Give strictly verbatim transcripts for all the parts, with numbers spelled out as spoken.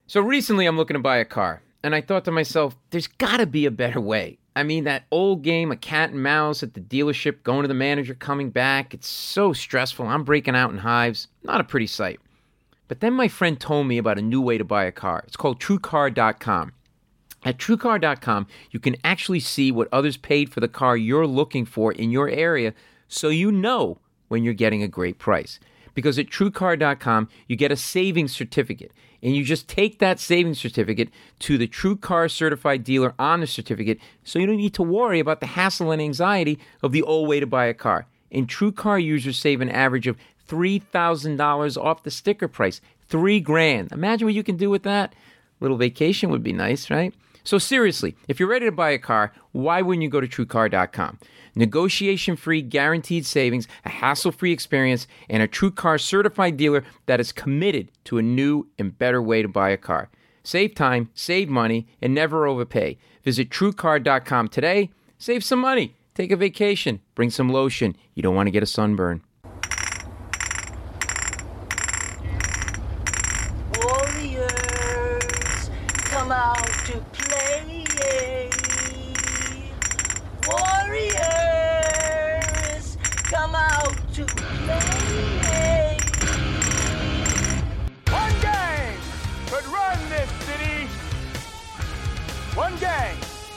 So recently I'm looking to buy a car, and I thought to myself, there's got to be a better way. I mean, that old game of cat and mouse at the dealership, going to the manager, coming back, it's so stressful. I'm breaking out in hives. Not a pretty sight. But then my friend told me about a new way to buy a car. It's called True Car dot com. At True Car dot com, you can actually see what others paid for the car you're looking for in your area, so you know when you're getting a great price. Because at True Car dot com, you get a savings certificate, and you just take that savings certificate to the True Car certified dealer on the certificate, so you don't need to worry about the hassle and anxiety of the old way to buy a car. And True Car users save an average of three thousand dollars off the sticker price. Three grand. Imagine what you can do with that. A little vacation would be nice, right? So seriously, if you're ready to buy a car, why wouldn't you go to True Car dot com? Negotiation-free, guaranteed savings, a hassle-free experience, and a True Car certified dealer that is committed to a new and better way to buy a car. Save time, save money, and never overpay. Visit True Car dot com today. Save some money. Take a vacation. Bring some lotion. You don't want to get a sunburn. Warriors, come out to play. Warriors, come out to play. One gang could run this city. One gang.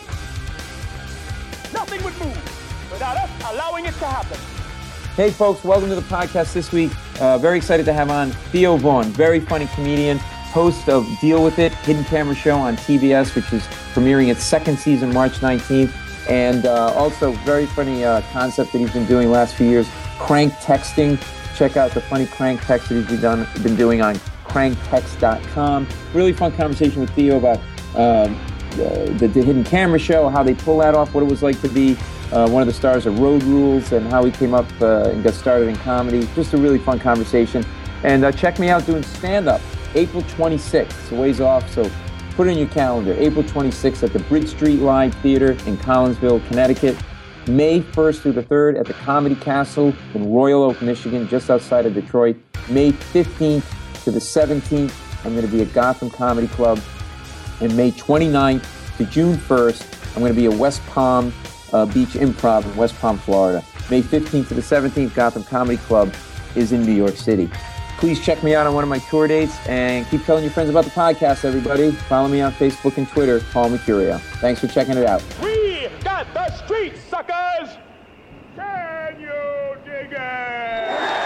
Nothing would move without us allowing it to happen. Hey folks, welcome to the podcast this week. Uh, very excited to have on Theo Von, very funny comedian, host of Deal With It, hidden camera show on T B S, which is premiering its second season March nineteenth. And uh, also very funny uh, concept that he's been doing the last few years, crank texting. Check out the funny crank text that he's been, done, been doing on crank text dot com. Really fun conversation with Theo about um, the, the, the hidden camera show, how they pull that off, what it was like to be uh, one of the stars of Road Rules, and how he came up uh, and got started in comedy. Just a really fun conversation. And uh, check me out doing stand-up April twenty-sixth. It's a ways off, so put it in your calendar. April twenty-sixth at the Bridge Street Live Theater in Collinsville, Connecticut. May first through the third at the Comedy Castle in Royal Oak, Michigan, just outside of Detroit. May fifteenth to the seventeenth, I'm going to be at Gotham Comedy Club. And May twenty-ninth to June first, I'm going to be at West Palm uh, Beach Improv in West Palm, Florida. May fifteenth to the seventeenth, Gotham Comedy Club is in New York City. Please check me out on one of my tour dates, and keep telling your friends about the podcast, everybody. Follow me on Facebook and Twitter, Paul Mercurio. Thanks for checking it out. We got the streets, suckers! Can you dig it?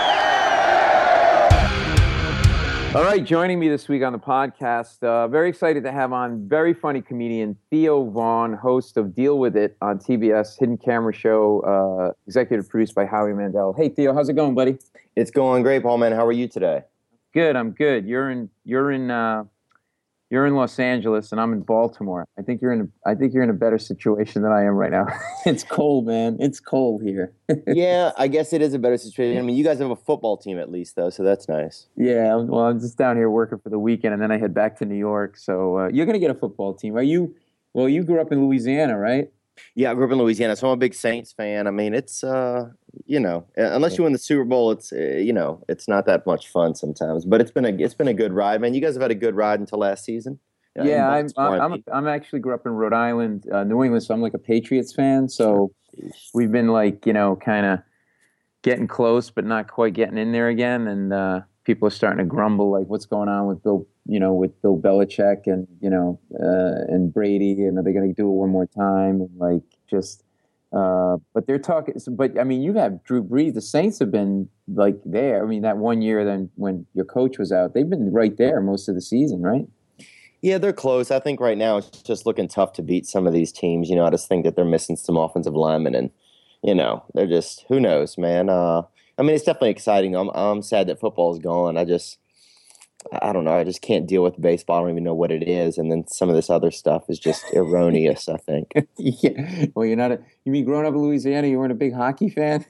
All right, joining me this week on the podcast, uh, very excited to have on very funny comedian Theo Von, host of Deal With It on T B S, hidden camera show, uh, executive produced by Howie Mandel. Hey, Theo, how's it going, buddy? It's going great, Paul, man. How are you today? Good, I'm good. You're in, you're in, uh, you're in Los Angeles, and I'm in Baltimore. I think you're in, a, I think you're in a better situation than I am right now. It's cold, man. It's cold here. Yeah, I guess it is a better situation. I mean, you guys have a football team at least, though, so that's nice. Yeah, well, I'm just down here working for the weekend, and then I head back to New York. So uh, you're gonna get a football team. Are you? Well, you grew up in Louisiana, right? Yeah, I grew up in Louisiana, so I'm a big Saints fan. I mean, it's, uh, you know, unless you win the Super Bowl, it's, uh, you know, it's not that much fun sometimes. But it's been a, it's been a good ride, man. You guys have had a good ride until last season. Yeah, yeah I'm, I'm, I'm, I'm actually grew up in Rhode Island, uh, New England, so I'm like a Patriots fan. So we've been like, you know, kind of getting close, but not quite getting in there again. And uh, people are starting to grumble, like, what's going on with Bill, you know, with Bill Belichick and, you know, uh, and Brady, and are they going to do it one more time? And like, just, uh, but they're talking, but I mean, you have Drew Brees. The Saints have been like there. I mean, that one year then when your coach was out, they've been right there most of the season, right? Yeah, they're close. I think right now it's just looking tough to beat some of these teams. You know, I just think that they're missing some offensive linemen, and, you know, they're just, who knows, man. Uh, I mean, it's definitely exciting. I'm, I'm sad that football is gone. I just, I don't know. I just can't deal with baseball. I don't even know what it is. And then some of this other stuff is just erroneous, I think. Yeah. Well, you're not a, you mean growing up in Louisiana, you weren't a big hockey fan?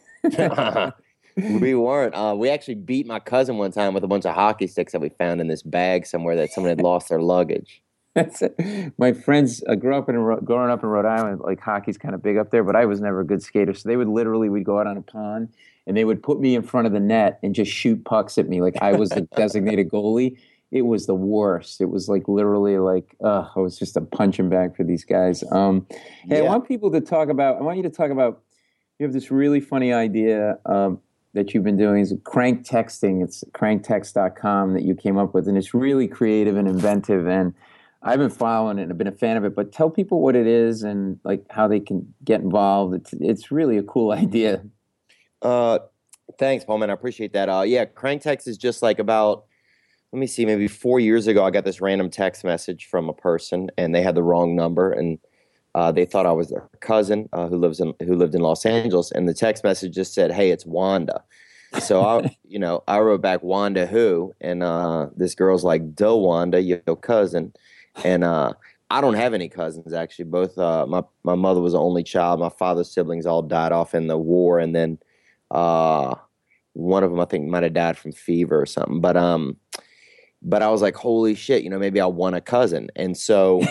We weren't. Uh, we actually beat my cousin one time with a bunch of hockey sticks that we found in this bag somewhere that someone had lost their luggage. That's it. My friends uh, grew up in growing up in Rhode Island. Like hockey's kind of big up there, but I was never a good skater. So they would literally we'd go out on a pond and they would put me in front of the net and just shoot pucks at me like I was the designated goalie. it was the worst. It was like literally like, uh, I was just a punching bag for these guys. Um, hey, I Yeah. want people to talk about, I want you to talk about, you have this really funny idea um, that you've been doing is crank texting. It's crank text dot com that you came up with, and it's really creative and inventive. And I've been following it and I've been a fan of it, but tell people what it is and like how they can get involved. It's, it's really a cool idea. Uh, thanks, Paul, man. I appreciate that. Uh, yeah, Crank Text is just like about, let me see, maybe four years ago, I got this random text message from a person, and they had the wrong number, and uh, they thought I was their cousin uh, who lives in who lived in Los Angeles, and the text message just said, "Hey, it's Wanda." So I, you know, I wrote back, "Wanda who?" And uh, this girl's like, "Duh, Wanda, your cousin." And uh, I don't have any cousins actually. Both uh, my my mother was the only child. My father's siblings all died off in the war, and then uh, one of them I think might have died from fever or something. But um, but I was like, holy shit, you know, maybe I want a cousin. And so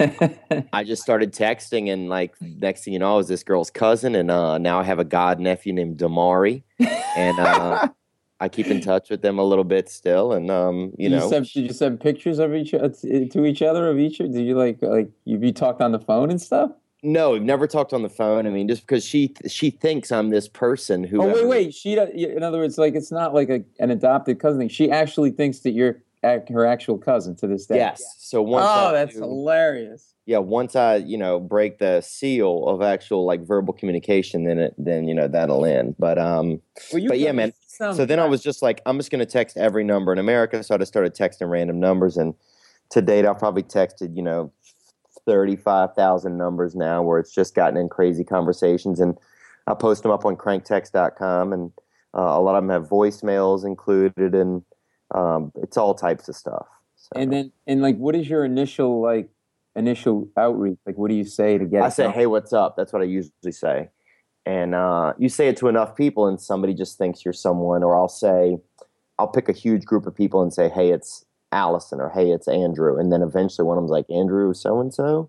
I just started texting, and like next thing you know, I was this girl's cousin, and uh, now I have a god nephew named Damari, and uh, I keep in touch with them a little bit still, and um, you Did know, send, did you send pictures of each uh, to each other of each? Did you like like you, you talked on the phone and stuff? no, we've never talked on the phone. I mean, just because she she thinks I'm this person who. Oh wait, wait. She, do- in other words, like it's not like a, an adopted cousin thing. She actually thinks that you're ac- her actual cousin to this day. Yes. So once Oh, I that's do- hilarious. yeah, once I, you know, break the seal of actual like verbal communication, then it then you know that'll end. But um, Well, you but yeah, got- man. sounds So then I nice. was just like, I'm just gonna text every number in America. So I just started texting random numbers, and to date, I've probably texted, you know, thirty-five thousand numbers now, where it's just gotten in crazy conversations, and I post them up on crank text dot com, and uh, a lot of them have voicemails included, and um, it's all types of stuff. So. And then and like, what is your initial like initial outreach? Like, what do you say to get? I it say, going? "Hey, what's up?" That's what I usually say. And uh, you say it to enough people, and somebody just thinks you're someone. Or I'll say, I'll pick a huge group of people and say, "Hey, it's Allison," or "Hey, it's Andrew." And then eventually one of them's like, "Andrew so and so,"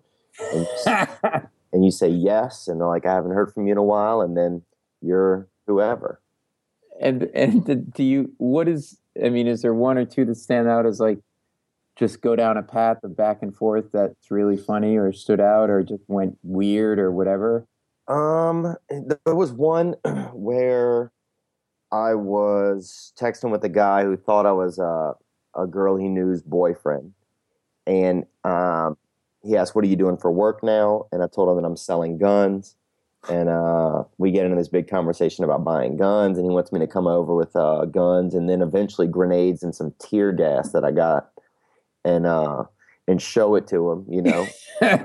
and you say yes, and they're like, "I haven't heard from you in a while," and then you're whoever. And and the- do you? What is? I mean, is there one or two that stand out as like just go down a path of back and forth that's really funny or stood out or just went weird or whatever? Um, there was one where I was texting with a guy who thought I was a, a girl he knew's boyfriend. And um, he asked, "What are you doing for work now?" And I told him that I'm selling guns. And uh, we get into this big conversation about buying guns. And he wants me to come over with uh, guns and then eventually grenades and some tear gas that I got and uh, and show it to him, you know.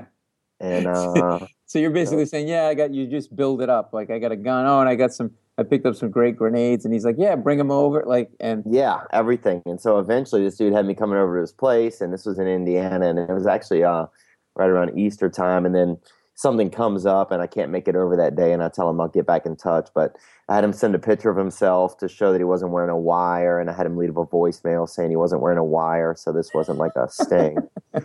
And uh, So you're basically saying, yeah, I got you. Just build it up. Like I got a gun. Oh, and I got some. I picked up some great grenades. And he's like, yeah, bring them over. Like and yeah, everything. And so eventually this dude had me coming over to his place, and this was in Indiana, and it was actually uh, right around Easter time. And then something comes up, and I can't make it over that day, and I tell him I'll get back in touch. But I had him send a picture of himself to show that he wasn't wearing a wire, and I had him leave a voicemail saying he wasn't wearing a wire, so this wasn't like a sting.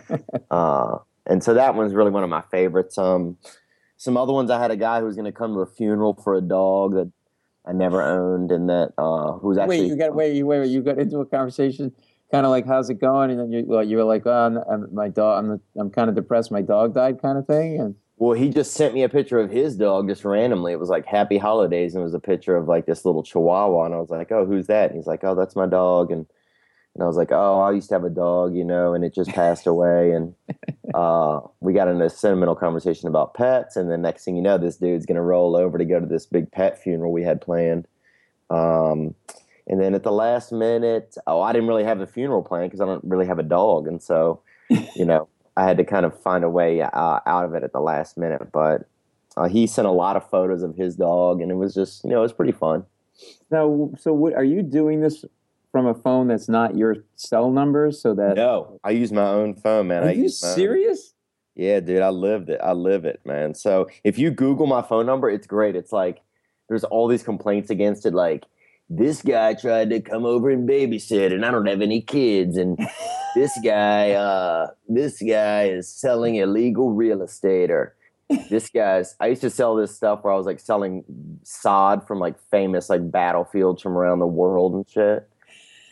uh, and so that one's really one of my favorites. Um, some other ones, I had a guy who was going to come to a funeral for a dog that I never owned, and that uh, who was actually wait, you got wait, you wait, you got into a conversation, kind of like, how's it going? And then you, well, you were like, oh, I'm, I'm my dog. I'm, I'm kind of depressed. My dog died, kind of thing. And well, he just sent me a picture of his dog just randomly. It was like Happy Holidays, and it was a picture of like this little Chihuahua, and I was like, oh, who's that? And he's like, oh, that's my dog, and and I was like, oh, I used to have a dog, you know, and it just passed away, and uh, we got into a sentimental conversation about pets, and then next thing you know, this dude's gonna roll over to go to this big pet funeral we had planned. Um, and then at the last minute, oh, I didn't really have the funeral plan because I don't really have a dog, and so, you know, I had to kind of find a way uh, out of it at the last minute. But uh, he sent a lot of photos of his dog, and it was just, you know, it was pretty fun. now, so what are you doing this from a phone that's not your cell number? So that No, I use my own phone, man. are I you use my own- serious? Yeah, dude, I lived it. I live it, man. So if you Google my phone number, it's great. It's like there's all these complaints against it, like this guy tried to come over and babysit, and I don't have any kids, and this guy, uh, this guy is selling illegal real estate, or this guy's. I used to sell this stuff where I was like selling sod from like famous like battlefields from around the world and shit.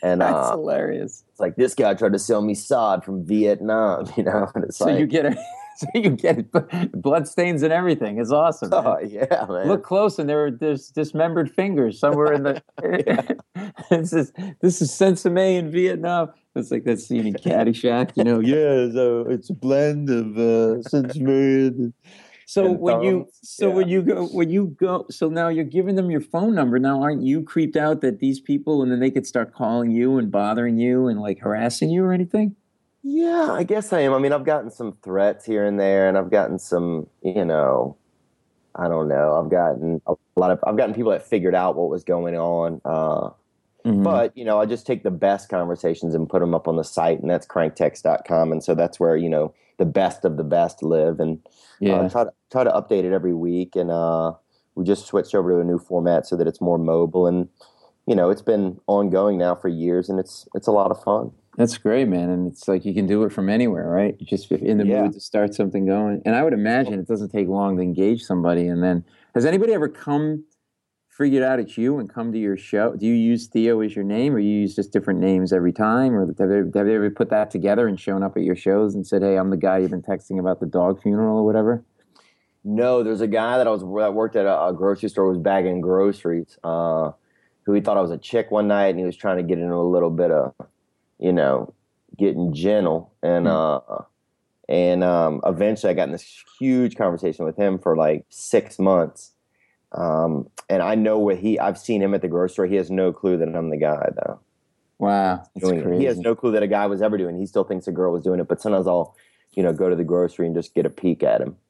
And That's uh, hilarious. it's like, this guy tried to sell me sod from Vietnam, you know? And it's So like, you get it. So you get it. Blood stains and everything. It's awesome, man. oh, yeah, man. Look close, and there are there's dismembered fingers somewhere in the. This is this is Sensame in Vietnam. It's like that scene in Caddyshack, you know. Yeah, so it's a blend of uh, Sensame. So And when you thumbs, so yeah. when you go when you go so now you're giving them your phone number. Now aren't you creeped out that these people and then they could start calling you and bothering you and like harassing you or anything? Yeah, I guess I am. I mean, I've gotten some threats here and there, and I've gotten some, you know, I don't know. I've gotten a lot of, I've gotten people that figured out what was going on. Uh, Mhm. But, you know, I just take the best conversations and put them up on the site, and that's crank text dot com. And so that's where, you know, the best of the best live. And Yeah. uh, try to try to update it every week. And uh, we just switched over to a new format so that it's more mobile. And, you know, it's been ongoing now for years, and it's it's a lot of fun. That's great, man. And it's like you can do it from anywhere, right? You just in the Yeah. mood to start something going. And I would imagine it doesn't take long to engage somebody. And then, has anybody ever come, figured out it's you and come to your show? Do you use Theo as your name, or you use just different names every time? Or have they, have they ever put that together and shown up at your shows and said, hey, I'm the guy you've been texting about the dog funeral or whatever? No, there's a guy that I was that worked at a, a grocery store, was bagging groceries, uh, who he thought I was a chick one night, and he was trying to get into a little bit of, you know, getting gentle. And uh, and um, eventually I got in this huge conversation with him for like six months. Um, and I know what he, I've seen him at the grocery store. He has no clue that I'm the guy, though. Wow, that's Doing it. crazy. He has no clue that a guy was ever doing it. He still thinks a girl was doing it. But sometimes I'll, you know, go to the grocery and just get a peek at him.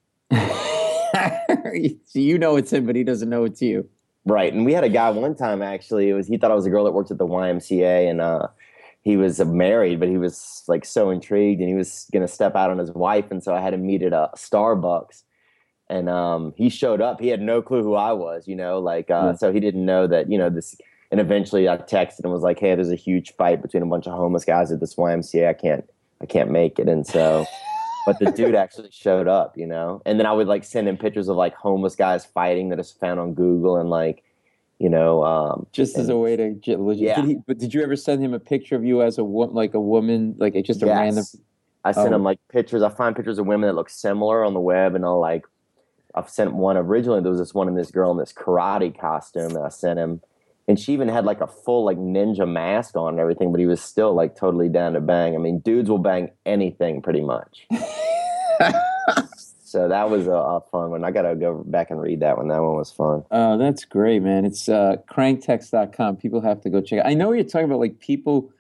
So you know it's him, but he doesn't know it's you. Right. And we had a guy one time, actually, it was, he thought I was a girl that worked at the Y M C A, and uh, he was uh, married, but he was like so intrigued, and he was going to step out on his wife. And so I had him meet at a Starbucks, and um, he showed up. He had no clue who I was, you know, like, uh, Yeah. so he didn't know that, you know, this. And eventually I texted and was like, hey, there's a huge fight between a bunch of homeless guys at this Y M C A. I can't, I can't make it. And so, but the dude actually showed up, you know, and then I would like send him pictures of like homeless guys fighting that is found on Google, and like, you know, um, Just as and- a way to get legit. Yeah. Did he, but did you ever send him a picture of you as a woman, like a woman, like a- just a Yes. random? I sent Oh. him like pictures. I find pictures of women that look similar on the web, and I'll like, I've sent one originally. There was this one in this girl in this karate costume that I sent him, and she even had like a full like ninja mask on and everything, but he was still like totally down to bang. I mean, dudes will bang anything pretty much. So that was a, a fun one. I got to go back and read that one. That one was fun. Oh, that's great, man. It's uh, crank text dot com. People have to go check it. I know you're talking about like people.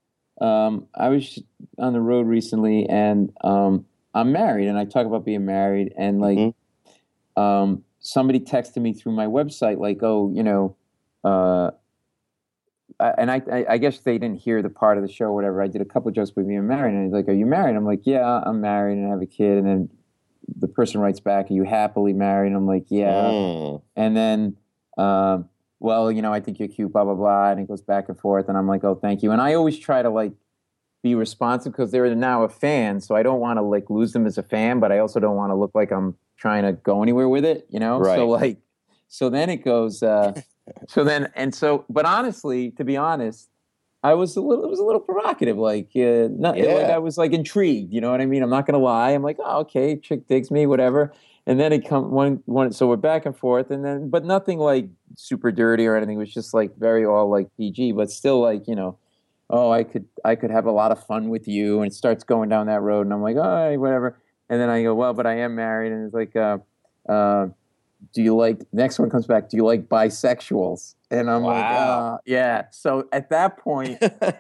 Um, I was on the road recently, and um, I'm married, and I talk about being married, and like Mhm. um, somebody texted me through my website, like, oh, you know, uh, I, and I, I, I guess they didn't hear the part of the show or whatever. I did a couple of jokes with being married, and he's like, are you married? I'm like, yeah, I'm married, and I have a kid, and then the person writes back, are you happily married? And I'm like, yeah. Mm. And then, um, well, you know, I think you're cute, blah, blah, blah. And it goes back and forth. And I'm like, oh, thank you. And I always try to like be responsive because they're now a fan. So I don't want to like lose them as a fan, but I also don't want to look like I'm trying to go anywhere with it, you know? Right. So like, so then it goes, uh, so then, and so, but honestly, to be honest, I was a little, it was a little provocative. Like, uh, not, Yeah. like I was like intrigued, you know what I mean? I'm not going to lie. I'm like, oh, okay, chick digs me, whatever. And then it come one, one, so we're back and forth, and then, but nothing like super dirty or anything. It was just like very all like P G, but still like, you know, oh, I could, I could have a lot of fun with you. And it starts going down that road, and I'm like, all right, whatever. And then I go, well, but I am married. And it's like, uh, uh, do you like, next one comes back, do you like bisexuals? And I'm like, Wow. uh, yeah. So at that point,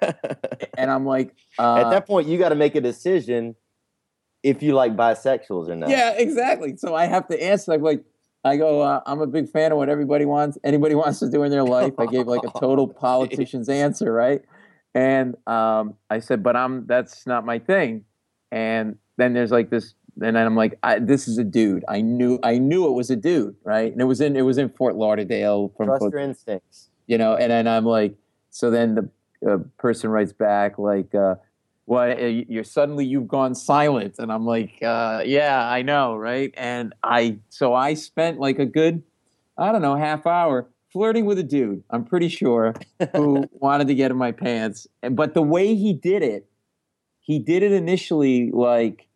and I'm like, uh, At that point, you got to make a decision if you like bisexuals or not. yeah, exactly. So I have to answer. I'm like, I go, uh, I'm a big fan of what everybody wants, anybody wants to do in their life. I gave like a total politician's answer, right? And um, I said, but I'm that's not my thing. And then there's like this, and then I'm like, I, this is a dude. I knew, I knew it was a dude, right? And it was in, it was in Fort Lauderdale, from Trust your instincts. you know. And then I'm like, so then the uh, person writes back like, uh, what, uh, you're suddenly you've gone silent. And I'm like, uh, yeah, I know, right? And I, so I spent like a good, I don't know, half hour flirting with a dude, I'm pretty sure, who wanted to get in my pants. And- But the way he did it, he did it initially like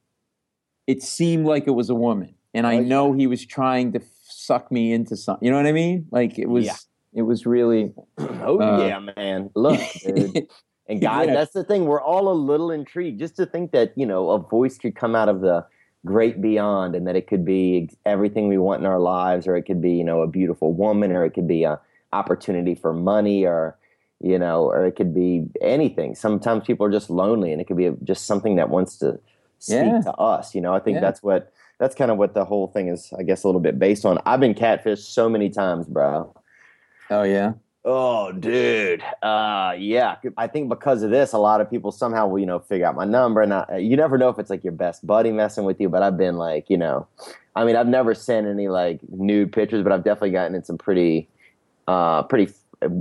it seemed like it was a woman. And I Oh, know he was trying to suck me into something. You know what I mean? Like it was, Yeah. it was really. Oh Uh, yeah, man. Look, dude. And guys, Yeah. that's the thing. We're all a little intrigued just to think that, you know, a voice could come out of the great beyond and that it could be ex- everything we want in our lives, or it could be, you know, a beautiful woman, or it could be a opportunity for money, or, you know, or it could be anything. Sometimes people are just lonely and it could be just something that wants to speak Yeah. to us. You know, I think Yeah. that's what, that's kind of what the whole thing is, I guess, a little bit based on. I've been catfished so many times, bro. Oh yeah. Oh, dude. Uh, yeah. I think because of this, a lot of people somehow will, you know, figure out my number. And I, you never know if it's like your best buddy messing with you. But I've been like, you know, I mean, I've never sent any like nude pictures, but I've definitely gotten in some pretty, uh, pretty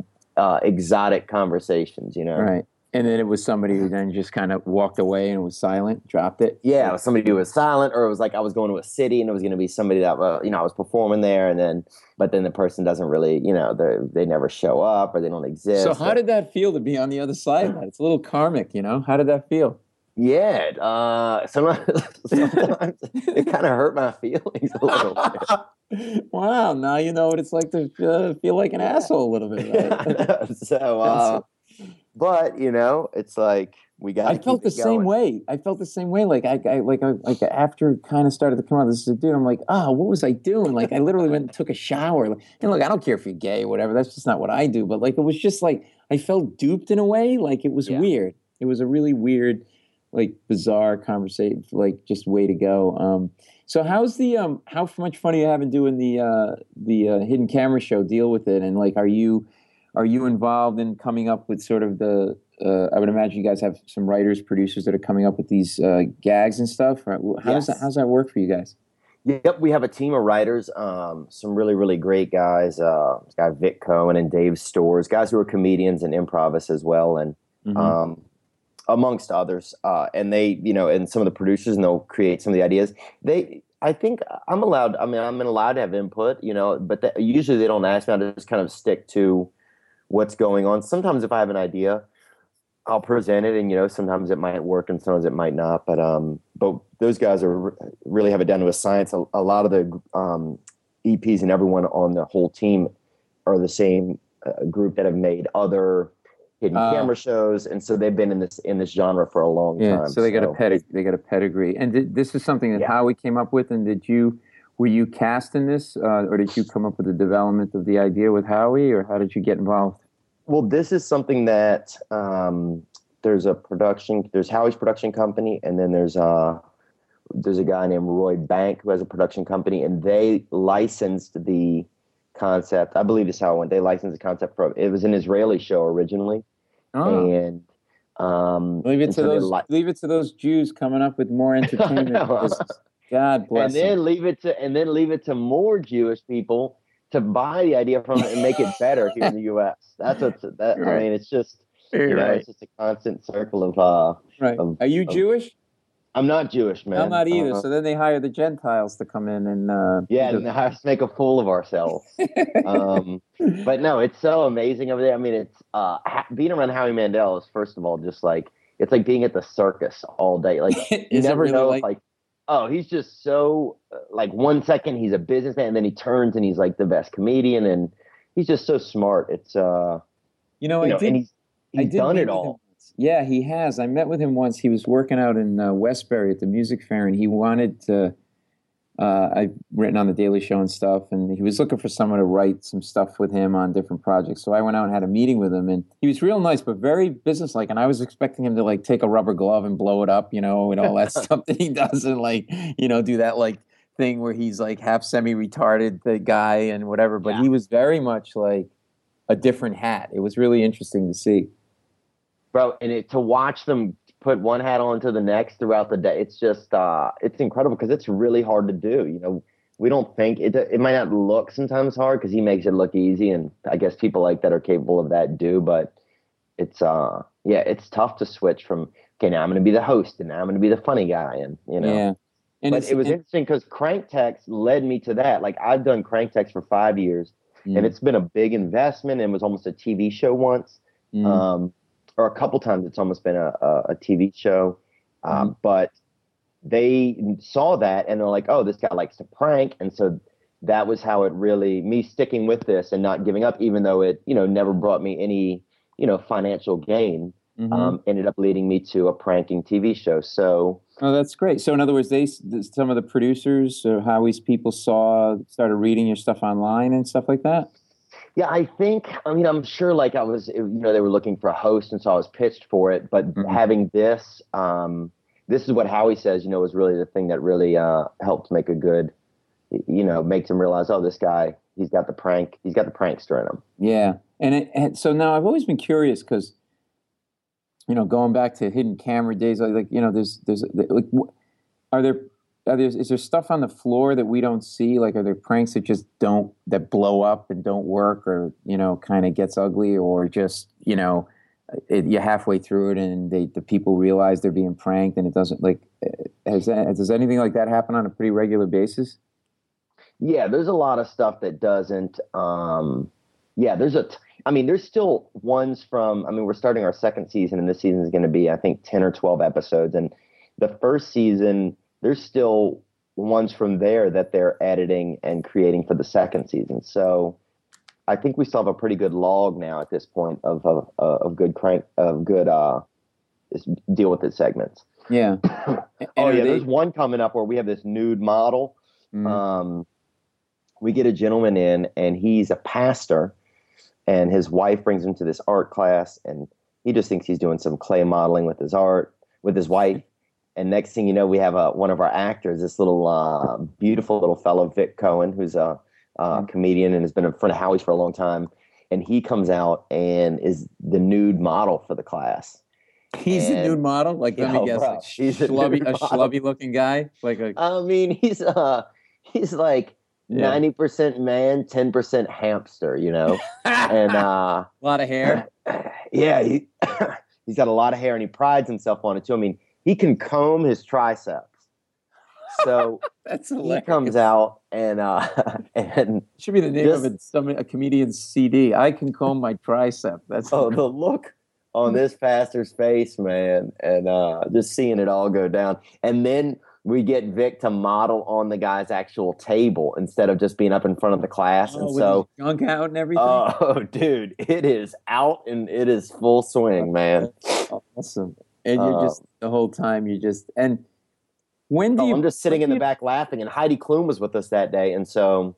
uh, exotic conversations, you know? Right. And then it was somebody who then just kind of walked away and was silent, dropped it. Yeah, it was somebody who was silent, or it was like I was going to a city and it was going to be somebody that, uh, you know, I was performing there, and then, but then the person doesn't really, you know, they they never show up or they don't exist. So how did that feel to be on the other side of that? It's a little karmic, you know? How did that feel? Yeah, uh, sometimes, sometimes it kind of hurt my feelings a little bit. Wow, now you know what it's like to uh, feel like an asshole a little bit, right? so, uh, but you know, it's like we got. I felt the same way. I felt the same way. Like I, I like, I, like after it kind of started to come out, this is a dude. I'm like, oh, what was I doing? Like I literally went and took a shower. Like, and look, I don't care if you're gay or whatever. That's just not what I do. But like, it was just like I felt duped in a way. Like it was Yeah. weird. It was a really weird, like bizarre conversation. Like just way to go. Um, so how's the um, how much fun are you having doing the uh, the uh, hidden camera show? Deal with it, and like, are you are you involved in coming up with sort of the Uh, I would imagine you guys have some writers, producers that are coming up with these uh, gags and stuff. How does that, Yes. how does that work for you guys? Yep, we have a team of writers, um, some really, really great guys. Uh, this guy Vic Cohen and Dave Stores, guys who are comedians and improvists as well, and Mhm. um, amongst others. Uh, and they, you know, and some of the producers, and they'll create some of the ideas. They, I think, I'm allowed. I mean, I'm allowed to have input, you know, but that, usually they don't ask me. I just kind of stick to what's going on. Sometimes if I have an idea, I'll present it, and you know, sometimes it might work and sometimes it might not. But um, but those guys are really have it down to a science. A, a lot of the um, E Ps and everyone on the whole team are the same uh, group that have made other hidden Uh, camera shows, and so they've been in this in this genre for a long Yeah, time. so they got a pedig- they got a pedigree. And did, this is something that Yeah. Howie came up with. And did you were you cast in this, uh, or did you come up with the development of the idea with Howie, or how did you get involved? Well, this is something that um, there's a production. There's Howie's production company, and then there's uh there's a guy named Roy Bank who has a production company, and they licensed the concept. I believe this is how it went. They licensed the concept from. It was an Israeli show originally, Oh, and um, leave it and to so they those li- leave it to those Jews coming up with more entertainment. business. God bless and then them. leave it to and then leave it to more Jewish people to buy the idea from it and make it better here in the U S. That's what's that. I Right. mein, it's just. You You're know, right. it's just a constant circle of. Uh, Right. of- Are you of- Jewish? I'm not Jewish, man. I'm not either. Uh, So then they hire the Gentiles to come in and uh, yeah, do and have to make a fool of ourselves. um, but no, it's so amazing over there. I mean, it's uh, ha- being around Howie Mandel is first of all just like it's like being at the circus all day. Like you Is it never really know, like- if, like oh, he's just so uh, like one second he's a businessman, and then he turns and he's like the best comedian, and he's just so smart. It's uh, you know, you I know, did. and he's I he's did done meet it with him all. once. Yeah, he has. I met with him once. He was working out in uh, Westbury at the music fair, and he wanted to. Uh, I've written on the Daily Show and stuff, and he was looking for someone to write some stuff with him on different projects. So I went out and had a meeting with him, and he was real nice, but very businesslike. And I was expecting him to like take a rubber glove and blow it up, you know, and all that stuff that he does, and like, you know, do that like thing where he's like half semi-retarded, the guy, and whatever. But Yeah. he was very much like a different hat. It was really interesting to see. Bro, and it, to watch them put one hat on to the next throughout the day, it's just uh it's incredible because it's really hard to do. You know, we don't think it it might not look sometimes hard because he makes it look easy, and I guess people like that are capable of that do, but it's uh yeah, it's tough to switch from okay, now I'm gonna be the host and now I'm gonna be the funny guy, and you know. Yeah. And But it's, it was and- interesting because Crank Text led me to that. Like I've done Crank Text for five years. Mm. And it's been a big investment and was almost a T V show once. Mm. Um, or a couple times it's almost been a, a, a T V show. Um, mm. But they saw that and they're like, oh, this guy likes to prank. And so that was how it really, me sticking with this and not giving up, even though it, you know, never brought me any, you know, financial gain, mm-hmm. um, ended up leading me to a pranking T V show. So, oh, that's great. So in other words, they, some of the producers or Howie's people saw, started reading your stuff online and stuff like that? Yeah, I think, I mean, I'm sure like I was, you know, they were looking for a host and so I was pitched for it, but mm-hmm. having this, um, this is what Howie says, you know, was really the thing that really uh, helped make a good, you know, makes him realize, oh, this guy, he's got the prank, he's got the prankster in him. Yeah. And, it, and so now I've always been curious because, you know, going back to hidden camera days, like, you know, there's, there's, like, are there, are there, is there stuff on the floor that we don't see? Like, are there pranks that just don't, that blow up and don't work or, you know, kind of gets ugly or just, you know, It, you're halfway through it and they, the people realize they're being pranked and it doesn't like, has that, does anything like that happen on a pretty regular basis? Yeah, there's a lot of stuff that doesn't, um, yeah, there's a, I mean, there's still ones from, I mean, we're starting our second season and this season is going to be, I think, ten or twelve episodes. And the first season, there's still ones from there that they're editing and creating for the second season. So, I think we still have a pretty good log now at this point of of, of good crank of good uh deal with it segments. Yeah. oh yeah, they... there's one coming up where we have this nude model. Mm. Um, we get a gentleman in and he's a pastor, and his wife brings him to this art class, and he just thinks he's doing some clay modeling with his art with his wife. And next thing you know, we have a one of our actors, this little uh, beautiful little fellow, Vic Cohen, who's a Uh, comedian and has been in front of Howie's for a long time, and he comes out and is the nude model for the class. He's and, a nude model, like let me guess, bro, like he's schlubby, a, a schlubby-looking guy. Like a, I mean, he's uh, he's like ninety yeah. percent man, ten percent hamster, you know, and uh, a lot of hair. Yeah, he, he's got a lot of hair, and he prides himself on it too. I mean, he can comb his triceps. So that's he comes out and uh, and should be the name just, of it, some a comedian's C D. I can comb my tricep. That's oh the look on this pastor's face, man, and uh, just seeing it all go down. And then we get Vic to model on the guy's actual table instead of just being up in front of the class. Oh, and with so his junk out and everything. Oh, dude, it is out and it is full swing, man. Awesome. And you're uh, just the whole time you just and. When do oh, you, I'm just sitting in the you, back laughing, and Heidi Klum was with us that day, and so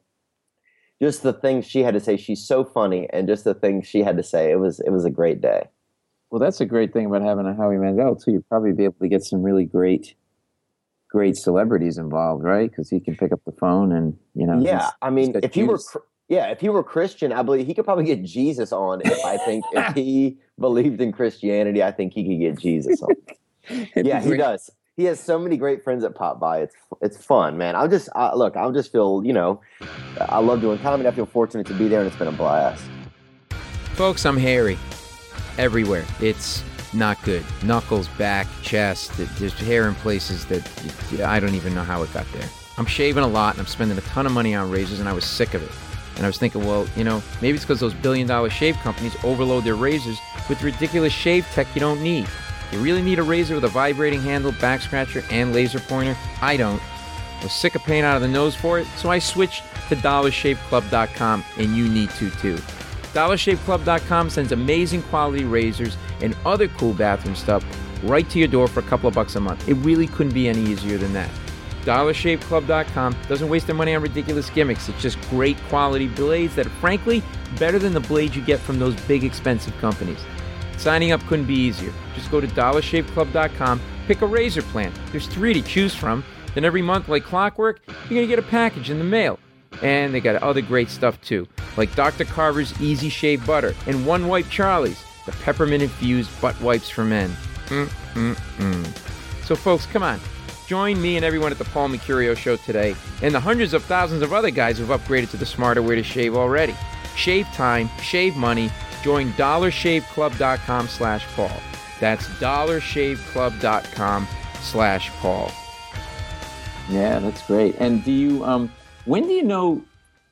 just the things she had to say, she's so funny, and just the things she had to say, it was it was a great day. Well, that's a great thing about having a Howie Mandel too. You'd probably be able to get some really great, great celebrities involved, right? Because he can pick up the phone and you know. Yeah, he's, I mean, if he were, juice. yeah, if he were Christian, I believe he could probably get Jesus on. If I think if he believed in Christianity, I think he could get Jesus on. Yeah, he does. He has so many great friends that pop by. It's it's fun, man. I'll just I, look. I'll just feel, you know, I love doing comedy. I feel fortunate to be there, and it's been a blast. Folks, I'm hairy everywhere. It's not good. Knuckles, back, chest. There's hair in places that I don't even know how it got there. I'm shaving a lot, and I'm spending a ton of money on razors, and I was sick of it. And I was thinking, well, you know, maybe it's because those billion-dollar shave companies overload their razors with ridiculous shave tech you don't need. You really need a razor with a vibrating handle, back scratcher, and laser pointer? I don't. I was sick of paying out of the nose for it, so I switched to dollar shave club dot com, and you need to too. dollar shave club dot com sends amazing quality razors and other cool bathroom stuff right to your door for a couple of bucks a month. It really couldn't be any easier than that. dollar shave club dot com doesn't waste their money on ridiculous gimmicks. It's just great quality blades that are frankly better than the blades you get from those big expensive companies. Signing up couldn't be easier. Just go to dollar shave club dot com, pick a razor plan. There's three to choose from. Then every month, like clockwork, you're going to get a package in the mail. And they got other great stuff too, like Doctor Carver's Easy Shave Butter and One Wipe Charlie's, the peppermint-infused butt wipes for men. Mm-mm-mm. So folks, come on. Join me and everyone at the Paul Mercurio Show today and the hundreds of thousands of other guys who've upgraded to the smarter way to shave already. Shave time, shave money. Join dollar shave club dot com slash Paul. That's dollar shave club dot com slash Paul. Yeah, that's great. And do you, um, when do you know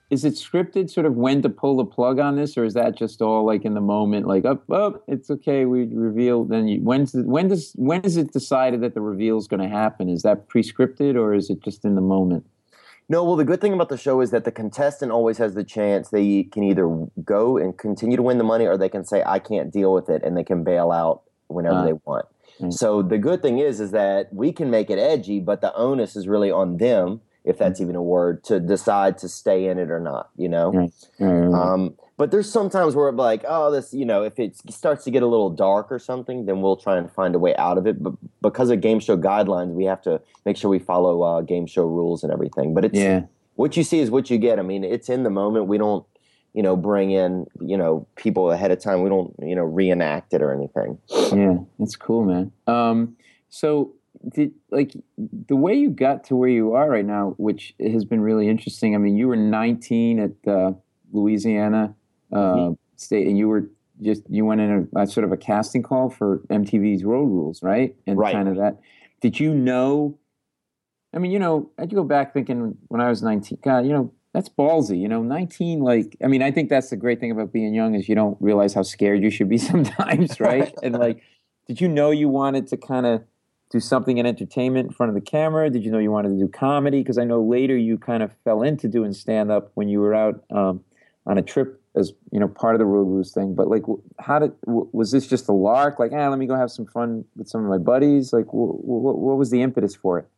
is it scripted? Sort of when to pull the plug on this, or is that just all like in the moment? Like, up, oh, oh, it's okay. We reveal. Then you, when's the, when does when is it decided that the reveal is going to happen? Is that pre-scripted, or is it just in the moment? No, well, the good thing about the show is that the contestant always has the chance. They can either go and continue to win the money, or they can say, I can't deal with it, and they can bail out whenever Ah. they want. Mm. So the good thing is, is that we can make it edgy, but the onus is really on them, if that's even a word, to decide to stay in it or not, you know? Right. Right, right, right. Um, but there's sometimes where I'm like, oh, this, you know, if it starts to get a little dark or something, then we'll try and find a way out of it. But because of game show guidelines, we have to make sure we follow uh, game show rules and everything. But it's Yeah. what you see is what you get. I mean, it's in the moment. We don't, you know, bring in, you know, people ahead of time. We don't, you know, reenact it or anything. Yeah, that's cool, man. Um, so did like the way you got to where you are right now, which has been really interesting. I mean, you were nineteen at uh, Louisiana uh, Mm-hmm. State, and you were just you went in a, a sort of a casting call for M T V's Road Rules, right? And Right. kind of that. Did you know? I mean, you know, I'd go back thinking when I was nineteen. God, you know, that's ballsy. You know, nineteen. Like, I mean, I think that's the great thing about being young is you don't realize how scared you should be sometimes, right? And like, did you know you wanted to kind of do something in entertainment in front of the camera? Did you know you wanted to do comedy? Because I know later you kind of fell into doing stand up when you were out um, on a trip as you know part of the Road Rules thing. But like, how did was this just a lark? Like, ah, let me go have some fun with some of my buddies. Like, wh- wh- what was the impetus for it?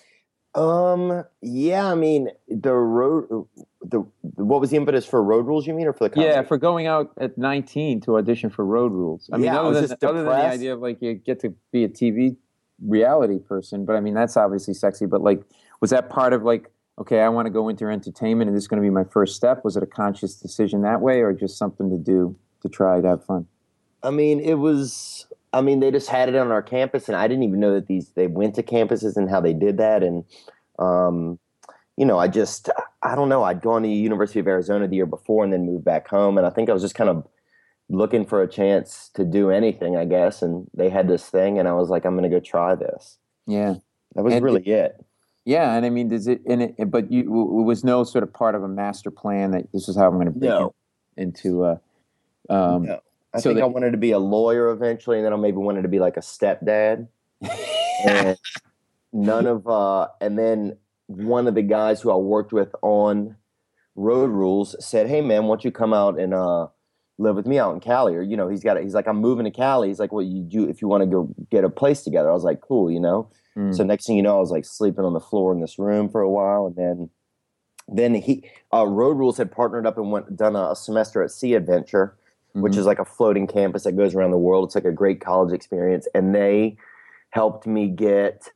Um. Yeah. I mean, the road. The what was the impetus for Road Rules? You mean, or for the comedy? Yeah, for going out at nineteen to audition for Road Rules. I mean, Yeah, I other, was than, just other than the depressed. idea of like you get to be a T V reality person, but I mean that's obviously sexy. But like, was that part of like, okay, I want to go into entertainment, and this is going to be my first step? Was it a conscious decision that way, or just something to do to try to have fun? I mean, it was. I mean, they just had it on our campus, and I didn't even know that these they went to campuses and how they did that. And um, you know, I just I don't know. I'd gone to the University of Arizona the year before, and then moved back home, and I think I was just kind of looking for a chance to do anything, I guess. And they had this thing, and I was like, I'm going to go try this. Yeah, That was And really it. yeah, and I mean, does it? And it, but you, it was no sort of part of a master plan that this is how I'm going to break No. in- into. Uh, um, No. I so think that- I wanted to be a lawyer eventually, and then I maybe wanted to be like a stepdad. And none of, uh, and then one of the guys who I worked with on Road Rules said, "Hey man, why don't you come out and uh, live with me out in Cali?" Or, you know, he's got, a, he's like, "I'm moving to Cali." He's like, "Well, you do if you want to go get a place together." I was like, "Cool," you know. Mm. So next thing you know, I was like sleeping on the floor in this room for a while, and then, then he, uh, Road Rules had partnered up and went done a, a semester at Sea Adventure, which Mhm. is like a floating campus that goes around the world. It's like a great college experience. And they helped me get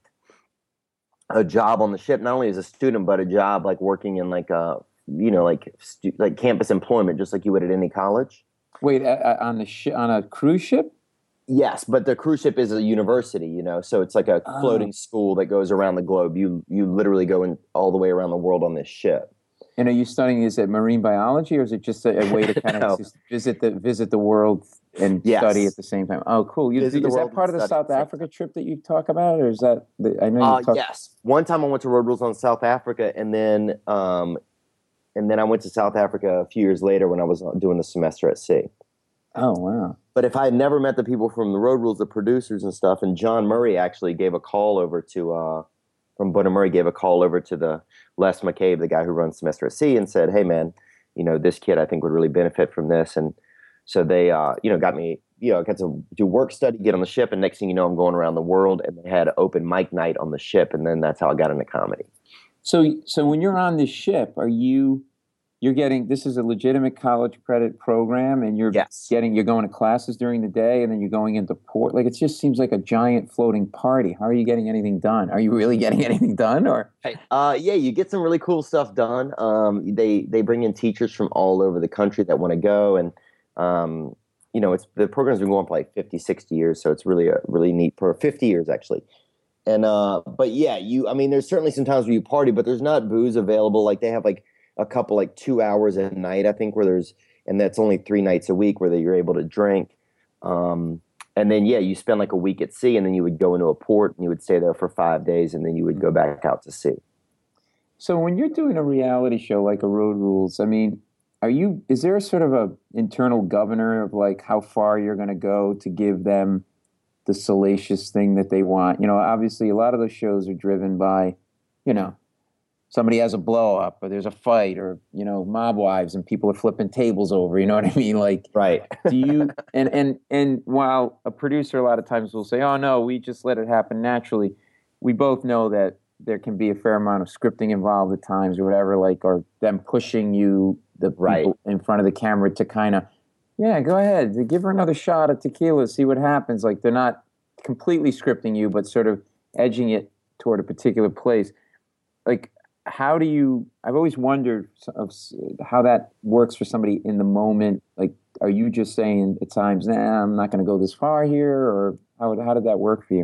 a job on the ship, not only as a student, but a job like working in like a, you know, like stu- like campus employment, just like you would at any college. Wait, uh, uh, on the sh- on a cruise ship? Yes, but the cruise ship is a university, you know, so it's like a Oh. floating school that goes around the globe. You you literally go in all the way around the world on this ship. And are you studying? Is it marine biology, or is it just a, a way to kind of No. just visit the visit the world and Yes. study at the same time? Oh, cool! You, Visit is the that world part of and the study at South the same Africa trip that you talk about, or is that the, I know you Uh, talk. yes. One time I went to Road Rules on South Africa, and then um, and then I went to South Africa a few years later when I was doing the semester at sea. Oh wow! But if I had never met the people from the Road Rules, the producers and stuff, and John Murray actually gave a call over to, uh, from Buena Murray gave a call over to the Les McCabe, the guy who runs Semester at Sea, and said, "Hey man, you know, this kid I think would really benefit from this." And so they, uh, you know, got me, you know, I got to do work study, get on the ship, and next thing you know, I'm going around the world, and they had open mic night on the ship, and then that's how I got into comedy. So so when you're on this ship, are you you're getting this is a legitimate college credit program, and you're Yes. getting you're going to classes during the day, and then you're going into port. Like it just seems like a giant floating party. How are you getting anything done? Are you really getting anything done, or? Uh, yeah, you get some really cool stuff done. Um, they they bring in teachers from all over the country that want to go, and um, you know, it's the program's been going for like fifty, sixty years, so it's really a really neat for fifty years actually. And uh, but yeah, you I mean, there's certainly some times where you party, but there's not booze available. Like they have like a couple like two hours a night, I think, where there's and that's only three nights a week where you're able to drink. Um, and then yeah, you spend like a week at sea, and then you would go into a port and you would stay there for five days, and then you would go back out to sea. So when you're doing a reality show like a Road Rules, I mean, are you? Is there a sort of a internal governor of like how far you're going to go to give them the salacious thing that they want? You know, obviously a lot of those shows are driven by, you know, somebody has a blow up or there's a fight or, you know, mob wives and people are flipping tables over, you know what I mean? Like, Right. do you, and, and, and while a producer a lot of times will say, oh no, we just let it happen naturally. We both know that there can be a fair amount of scripting involved at times or whatever, like, or them pushing you, the people Right. in front of the camera to kind of, yeah, go ahead, give her another shot of tequila, see what happens. Like they're not completely scripting you, but sort of edging it toward a particular place. Like, how do you, I've always wondered of how that works for somebody in the moment. Like, are you just saying at times, nah, I'm not going to go this far here? Or how, how did that work for you?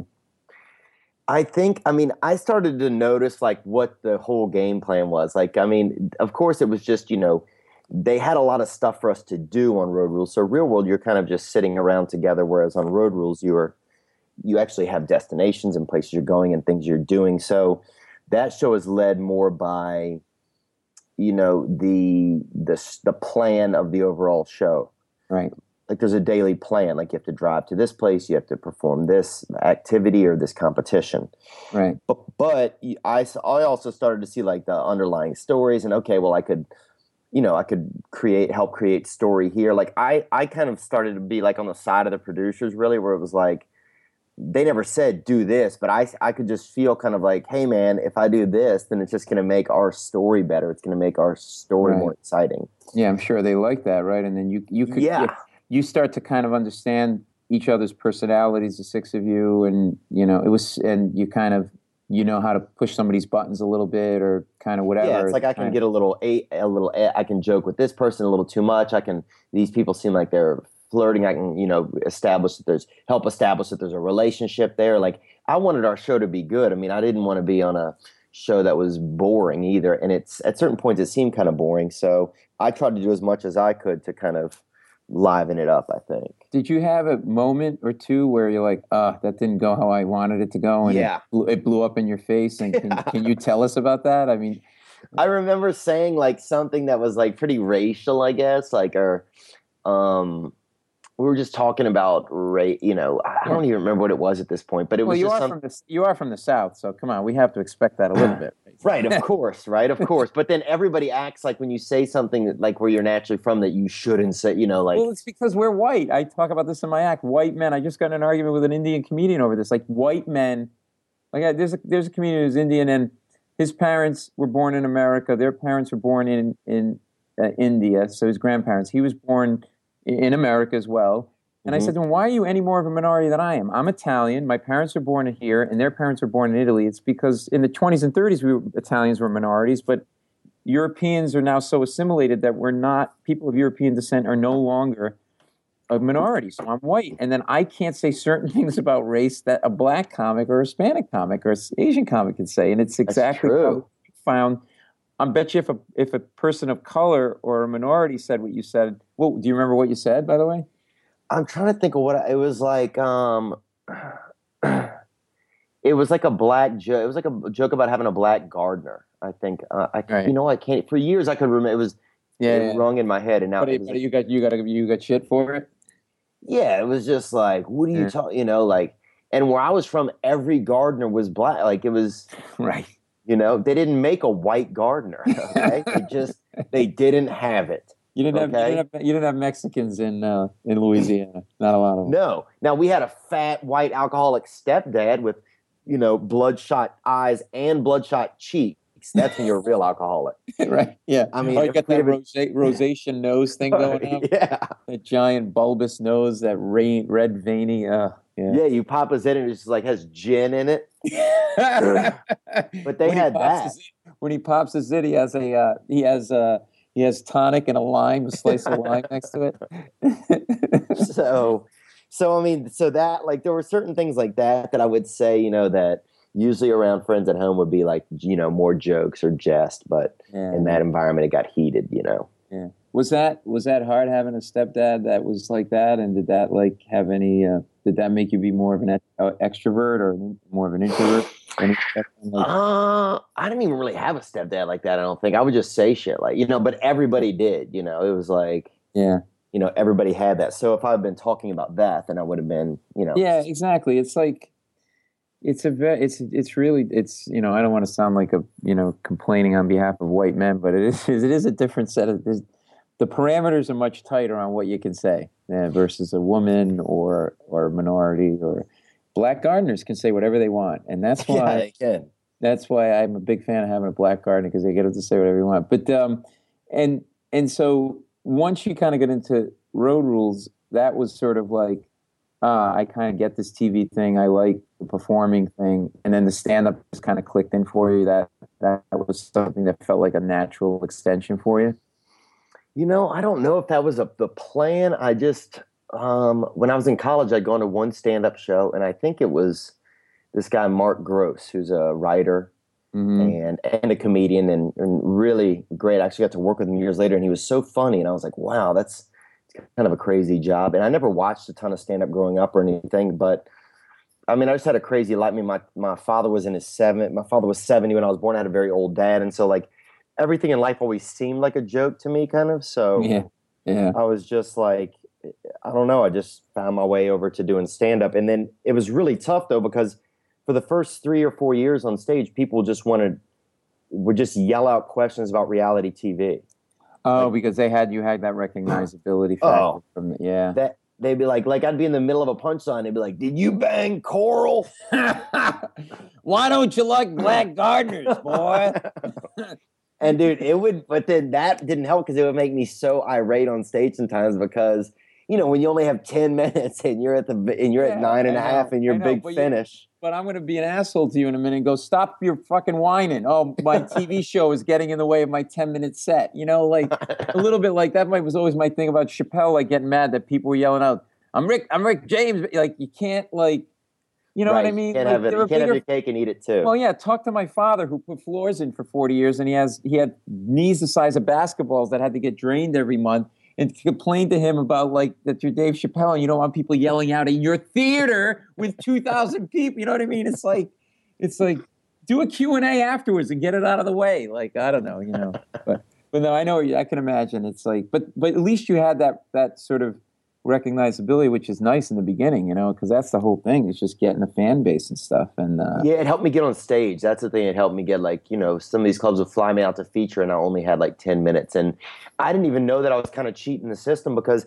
I think, I mean, I started to notice like what the whole game plan was. Like, I mean, of course it was just, you know, they had a lot of stuff for us to do on Road Rules. So Real World, you're kind of just sitting around together. Whereas on Road Rules, you are, you actually have destinations and places you're going and things you're doing. So that show is led more by, you know, the the the plan of the overall show. Right. Like there's a daily plan. Like you have to drive to this place, you have to perform this activity or this competition. Right. But but I I also started to see like the underlying stories and okay, well I could, you know, I could create help create story here. Like I I kind of started to be like on the side of the producers really, where it was like, they never said do this, but I, I could just feel kind of like, hey man, if I do this, then it's just going to make our story better. It's going to make our story Right. more exciting. Yeah, I'm sure they like that, right? And then you you could Yeah. you, you start to kind of understand each other's personalities, the six of you, and you know it was, and you kind of you know how to push somebody's buttons a little bit or kind of whatever. Yeah, it's like I can get a little a, a little I can joke with this person a little too much. I can these people seem like they're flirting. I can, you know, establish that there's help establish that there's a relationship there. Like I wanted our show to be good. I mean, I didn't want to be on a show that was boring either. And it's at certain points it seemed kind of boring. So I tried to do as much as I could to kind of liven it up, I think. Did you have a moment or two where you're like, uh, that didn't go how I wanted it to go, and Yeah. it, blew, it blew up in your face? And can, Yeah. can you tell us about that? I mean, I remember saying like something that was like pretty racial, I guess, like, or, um, we were just talking about race, you know, I don't even remember what it was at this point, but it well, was you just are some, from the you are from the South, so come on, we have to expect that a little bit. right, of course, right, of course. But then everybody acts like when you say something that, like where you're naturally from that you shouldn't say, you know, like, Well, it's because we're white. I talk about this in my act. White men. I just got in an argument with an Indian comedian over this. Like white men, like I, there's a there's a comedian who's Indian, and his parents were born in America. Their parents were born in in uh, India. So his grandparents. He was born in, in America as well. And Mhm. I said to him, "Why are you any more of a minority than I am? I'm Italian. My parents were born here, and their parents were born in Italy. It's because in the twenties and thirties, we were, Italians were minorities, but Europeans are now so assimilated that we're not, people of European descent are no longer a minority. So I'm white. And then I can't say certain things about race that a black comic or a Hispanic comic or an Asian comic can say. And it's exactly true. how you found. I bet you if a, if a person of color or a minority said what you said, well, do you remember what you said, by the way? I'm trying to think of what I, it was like. Um, it was like a black joke. It was like a joke about having a black gardener. I think. Uh, I Right. you know I can't. For years I could remember. It was Yeah, it yeah. rung in my head, and now But, it was but like, you got you got you got shit for it. yeah, it was just like, what are you Yeah. talking? You know, like, and where I was from, every gardener was black. Like it was, Right. you know, they didn't make a white gardener. Okay, they just they didn't have it. You didn't have, you Okay. didn't have you didn't have Mexicans in uh, in Louisiana. Not a lot of them. No. Now we had a fat white alcoholic stepdad with, you know, bloodshot eyes and bloodshot cheeks. That's when you're a real alcoholic. Right? Yeah. I mean, oh, you if got we that ever- rosa- rosacea nose thing going on. yeah. That giant bulbous nose, that rain, red veiny. Uh, yeah. Yeah, you pop his in and it's just like has gin in it. But they When he had pops that. his- when he pops his zit, he has a uh, he has uh, he has tonic and a lime, a slice of lime next to it. So so I mean, so that like there were certain things like that that I would say, you know, that usually around friends at home would be like, you know, more jokes or jest, but Yeah. in that environment it got heated, you know. Yeah. Was that was that hard having a stepdad that was like that, and did that like have any? Uh, did that make you be more of an ex- uh, extrovert or more of an introvert? Any, like, Uh, I didn't even really have a stepdad like that. I don't think I would just say shit like, you know, but everybody did, you know, it was like, yeah. you know, everybody had that. So if I'd been talking about that, then I would have been, you know. Yeah, exactly. It's like, it's a ve- it's it's really it's you know I don't want to sound like a you know complaining on behalf of white men, but it is it is a different set of the parameters are much tighter on what you can say uh, versus a woman or or a minority or black gardeners can say whatever they want, and that's why Yeah, they can. That's why I'm a big fan of having a black gardener because they get to say whatever you want. But um, and and so once you kind of get into Road Rules, that was sort of like. Uh, I kind of get this T V thing. I like the performing thing, and then the stand-up just kind of clicked in for you. That that was something that felt like a natural extension for you. You know, I don't know if that was a, the plan. I just um, when I was in college, I'd gone to one stand-up show, and I think it was this guy Mark Gross, who's a writer mm-hmm. and and a comedian, and, and really great. I actually got to work with him years later, and he was so funny, and I was like, wow, that's kind of a crazy job. And I never watched a ton of stand-up growing up or anything, but I mean, I just had a crazy life. I mean, my, my father was in his seventies. My father was seventy when I was born. I had a very old dad. And so like everything in life always seemed like a joke to me kind of. So yeah, yeah. I was just like, I don't know. I just found my way over to doing stand-up. And then it was really tough though, because for the first three or four years on stage, people just wanted, would just yell out questions about reality T V. Oh, like, because they had you had that recognizability factor oh, from the, yeah. That they'd be like, like I'd be in the middle of a punchline. They'd be like, "Did you bang Coral? Why don't you like black gardeners, boy?" And dude, it would, but then that didn't help because it would make me so irate on stage sometimes because you know when you only have ten minutes and you're at the and you're yeah, at nine and a half and your know, big finish. But I'm going to be an asshole to you in a minute and go, stop your fucking whining. Oh, my T V show is getting in the way of my ten-minute set. You know, like a little bit like that was always my thing about Chappelle, like getting mad that people were yelling out, I'm Rick, I'm Rick James. Like, you can't, like, you know right. what I mean? You can't, like, have, it. You can't bigger... have your cake and eat it too. Well, yeah, talk to my father who put floors in for forty years, and he has he had knees the size of basketballs that had to get drained every month. And complain to him about like that you're Dave Chappelle and you don't want people yelling out in your theater with two thousand people. You know what I mean? It's like, it's like do a Q and A afterwards and get it out of the way. Like, I don't know, you know, but, but no, I know, I can imagine it's like, but, but at least you had that, that sort of recognizability, which is nice in the beginning, you know, because that's the whole thing. It's just getting a fan base and stuff. And uh, yeah, it helped me get on stage. That's the thing. It helped me get like, you know, some of these clubs would fly me out to feature and I only had like ten minutes. And I didn't even know that I was kind of cheating the system because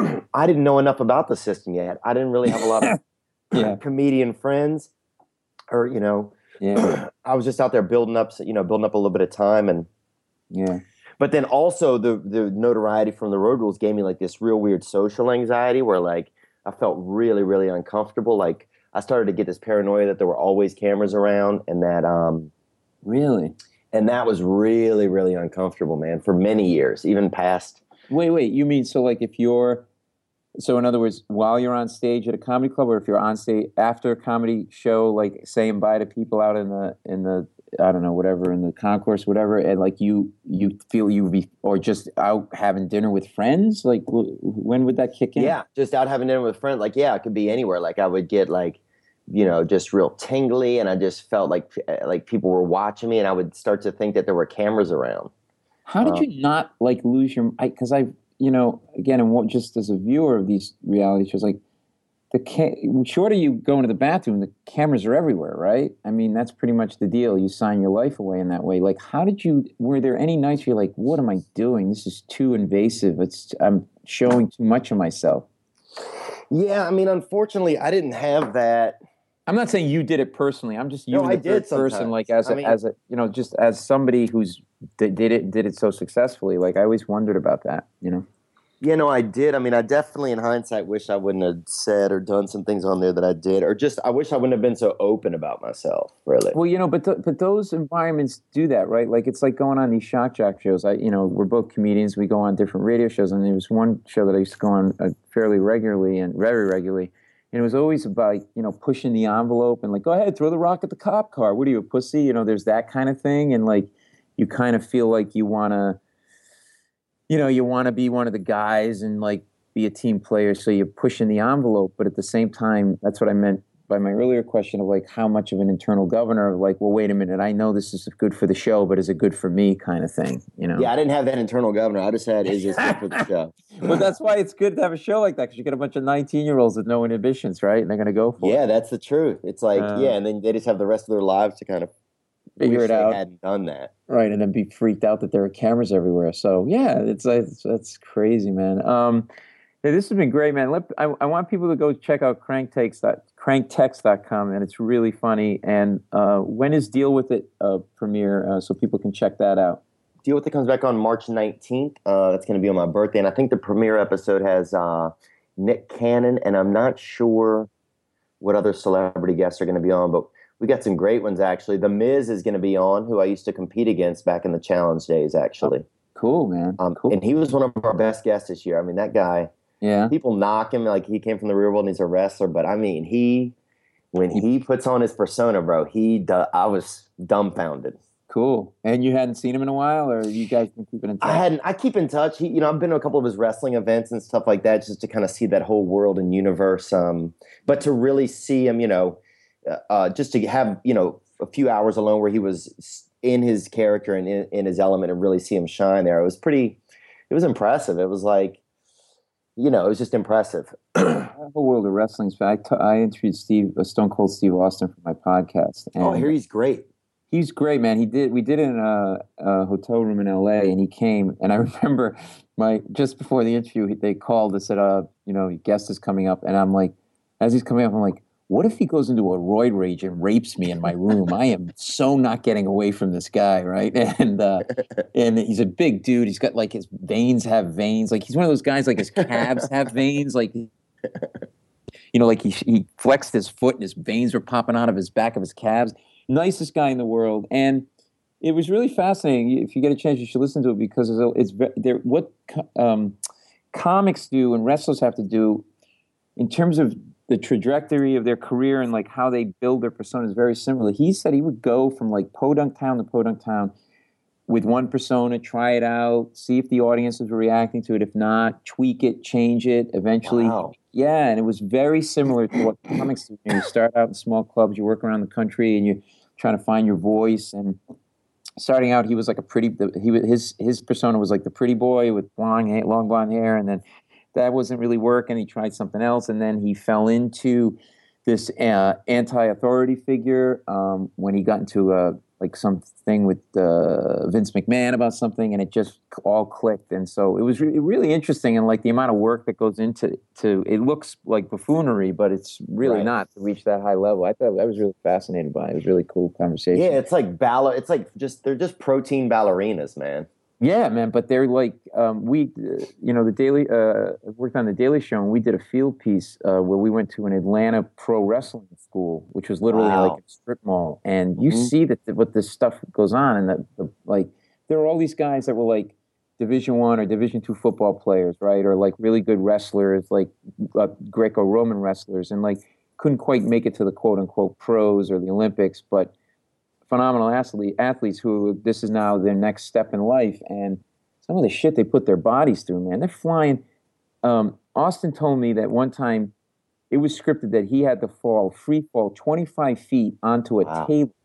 I didn't know enough about the system yet. I didn't really have a lot of yeah. comedian friends or, you know, yeah. I was just out there building up, you know, building up a little bit of time and yeah. But then also the the notoriety from the Road Rules gave me like this real weird social anxiety where like I felt really, really uncomfortable. Like I started to get this paranoia that there were always cameras around and that um really and that was really, really uncomfortable, man, for many years, even past. Wait, wait, you mean so like if you're so in other words, while you're on stage at a comedy club or if you're on stage after a comedy show, like saying bye to people out in the in the I don't know, whatever, in the concourse, whatever, and like you, you feel you would be, or just out having dinner with friends? Like, w- when would that kick in? Yeah, just out having dinner with friends. Like, yeah, it could be anywhere. Like, I would get like, you know, just real tingly, and I just felt like like people were watching me, and I would start to think that there were cameras around. How did um, you not like lose your? Because I, you know, again, and what, just as a viewer of these reality shows, like. The ca- short of you going to the bathroom, the cameras are everywhere, right? I mean, that's pretty much the deal. You sign your life away in that way. Like, how did you? Were there any nights where you're like, "What am I doing? This is too invasive. It's I'm showing too much of myself." Yeah, I mean, unfortunately, I didn't have that. I'm not saying you did it personally. I'm just using no, I the did third person, like as a, I mean, as a, you know, just as somebody who's did it did it so successfully. Like, I always wondered about that, you know. Yeah, no, I did. I mean, I definitely, in hindsight, wish I wouldn't have said or done some things on there that I did, or just I wish I wouldn't have been so open about myself. Really. Well, you know, but th- but those environments do that, right? Like it's like going on these shock jock shows. I, you know, we're both comedians. We go on different radio shows, and there was one show that I used to go on uh, fairly regularly and very regularly, and it was always about you know pushing the envelope and like, go ahead, throw the rock at the cop car. What are you, a pussy? You know, there's that kind of thing, and like you kind of feel like you want to. You know, you want to be one of the guys and like be a team player, so you're pushing the envelope. But at the same time, that's what I meant by my earlier question of like how much of an internal governor of like, well, wait a minute, I know this is good for the show, but is it good for me kind of thing, you know? Yeah, I didn't have that internal governor. I just had, is this good for the show? Well, that's why it's good to have a show like that because you get a bunch of nineteen-year-olds with no inhibitions, right? And they're going to go for Yeah, it. that's the truth. It's like, Uh, yeah, and then they just have the rest of their lives to kind of Figure wish it they out. hadn't done that. Right, and then be freaked out that there are cameras everywhere. So yeah, it's it's that's crazy, man. Um, yeah, this has been great, man. Let, I, I want people to go check out cranktext dot cranktext dot com, and it's really funny. And uh, when is Deal With It uh, premiere, uh, so people can check that out? Deal With It comes back on March nineteenth. Uh, that's going to be on my birthday, and I think the premiere episode has uh, Nick Cannon, and I'm not sure what other celebrity guests are going to be on, but we got some great ones, actually. The Miz is going to be on, who I used to compete against back in the challenge days, actually. Oh, cool, man. Um, cool. And he was one of our best guests this year. I mean, that guy, yeah. people knock him like he came from the real world and he's a wrestler, but I mean, he, when he puts on his persona, bro, he, do, I was dumbfounded. Cool. And you hadn't seen him in a while, or you guys been keeping in touch? I hadn't. I keep in touch. He, you know, I've been to a couple of his wrestling events and stuff like that, just to kind of see that whole world and universe. Um, but to really see him, you know, uh, just to have, you know, a few hours alone where he was in his character and in, in his element, and really see him shine there, it was pretty. It was impressive. It was like, you know, it was just impressive. The whole world of wrestling's back. I, t- I interviewed Steve, uh, Stone Cold Steve Austin for my podcast. And oh, here he's great. He's great, man. He did. We did it in a, a hotel room in L A, and he came. And I remember my just before the interview, they called and said, "Uh, you know, your guest is coming up." And I'm like, as he's coming up, I'm like, "What if he goes into a roid rage and rapes me in my room? I am so not getting away from this guy, right?" And uh, and he's a big dude. He's got like his veins have veins. Like he's one of those guys. Like his calves have veins. Like you know, like he he flexed his foot and his veins were popping out of his back of his calves. Nicest guy in the world, and it was really fascinating. If you get a chance, you should listen to it because it's, it's there. What um, comics do and wrestlers have to do in terms of the trajectory of their career and like how they build their persona is very similar. He said he would go from like podunk town to podunk town with one persona, try it out, see if the audiences were reacting to it. If not, tweak it, change it. Eventually, Wow. yeah, and it was very similar to what comics do. You know, you start out in small clubs, you work around the country, and you trying to find your voice. And starting out, he was like a pretty. He was his his persona was like the pretty boy with blonde hair, long blonde hair, and then that wasn't really working. He tried something else, and then he fell into this uh, anti-authority figure um, when he got into a like something with uh, Vince McMahon about something, and it just all clicked. And so it was re- really interesting, and like the amount of work that goes into to it looks like buffoonery, but it's really Right. not to reach that high level. I thought I was really fascinated by it. It was a really cool conversation. Yeah, it's like ball. It's like just they're just protein ballerinas, man. Yeah, man, but they're like um, we, uh, you know, the Daily. Uh, I worked on the Daily Show, and we did a field piece uh, where we went to an Atlanta pro wrestling school, which was literally Wow. like a strip mall, and you Mhm. see that th- what this stuff goes on, and that the, like there are all these guys that were like Division One or Division Two football players, right, or like really good wrestlers, like uh, Greco-Roman wrestlers, and like couldn't quite make it to the quote unquote pros or the Olympics, but phenomenal athlete, athletes who this is now their next step in life, and some of the shit they put their bodies through, man. They're flying. Um, Austin told me that one time it was scripted that he had to fall, free fall twenty-five feet onto a Wow. table,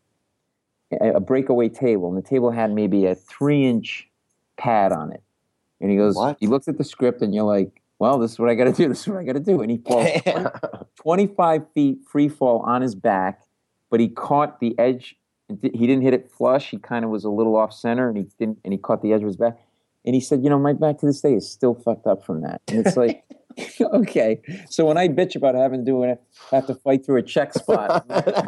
a a breakaway table, and the table had maybe a three-inch pad on it. And he goes, What? he looks at the script, and you're like, well, this is what I got to do. This is what I got to do. And he falls twenty-five feet free fall on his back, but he caught the edge. He didn't hit it flush. He kind of was a little off center, and he didn't. And he caught the edge of his back. And he said, "You know, my back to this day is still fucked up from that." And it's like, okay. So when I bitch about having to do it, have to fight through a check spot,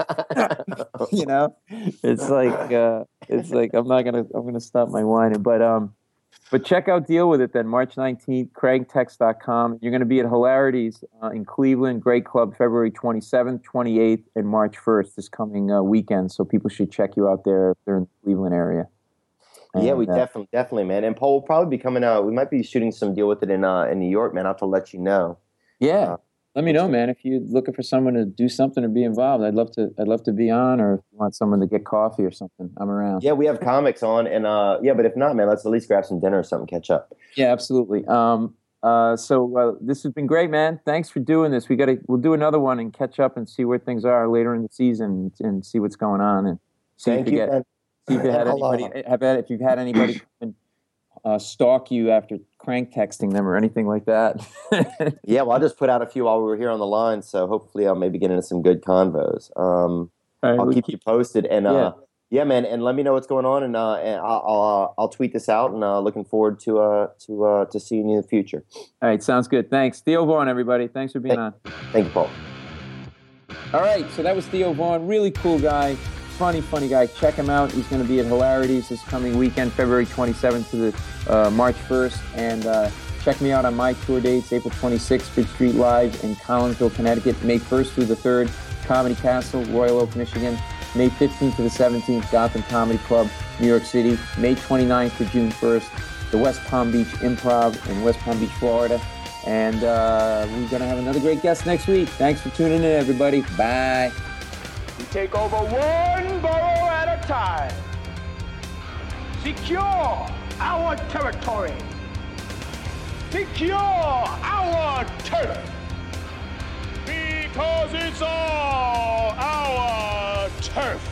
you know, it's like uh, it's like I'm not gonna I'm gonna stop my whining. But um, but check out Deal With It then, March nineteenth, cranktext dot com. You're going to be at Hilarities uh, in Cleveland, Great Club, February twenty-seventh, twenty-eighth, and March first, this coming uh, weekend. So people should check you out there if they're in the Cleveland area. And, yeah, we uh, definitely, definitely, man. And Paul will probably be coming out. We might be shooting some Deal With It in uh, in New York, man. I'll have to let you know. Yeah. Uh, Let me know, man. If you're looking for someone to do something or be involved, I'd love to. I'd love to be on, or if you want someone to get coffee or something, I'm around. Yeah, we have comics on, and uh, yeah, but if not, man, let's at least grab some dinner or something, catch up. Yeah, absolutely. Um, Uh, so uh, this has been great, man. Thanks for doing this. We got to we'll do another one and catch up and see where things are later in the season and see what's going on and see Thank if you you, get man. see if you had And I'll, anybody have had, if you've had anybody come and, uh, stalk you after crank texting them or anything like that. Yeah, well, I just put out a few while we were here on the line, so hopefully I'll maybe get into some good convos. Um, All right, I'll we'll keep you posted, and uh, Yeah. yeah, man, and let me know what's going on, and, uh, and I'll I'll, uh, I'll tweet this out, and uh, looking forward to uh to uh to seeing you in the future. All right, sounds good. Thanks, Theo Vaughn, everybody. Thanks for being on. Thank you, Paul. All right, so that was Theo Vaughn. Really cool guy. Funny, funny guy. Check him out. He's going to be at Hilarities this coming weekend, February twenty-seventh to the uh, March first. And uh, check me out on my tour dates, April twenty-sixth, Bridge Street Live in Collinsville, Connecticut, May first through the third, Comedy Castle, Royal Oak, Michigan, May fifteenth to the seventeenth, Gotham Comedy Club, New York City, May twenty-ninth to June first, the West Palm Beach Improv in West Palm Beach, Florida. And uh, we're going to have another great guest next week. Thanks for tuning in, everybody. Bye. We take over one borough at a time. Secure our territory. Secure our turf. Because it's all our turf.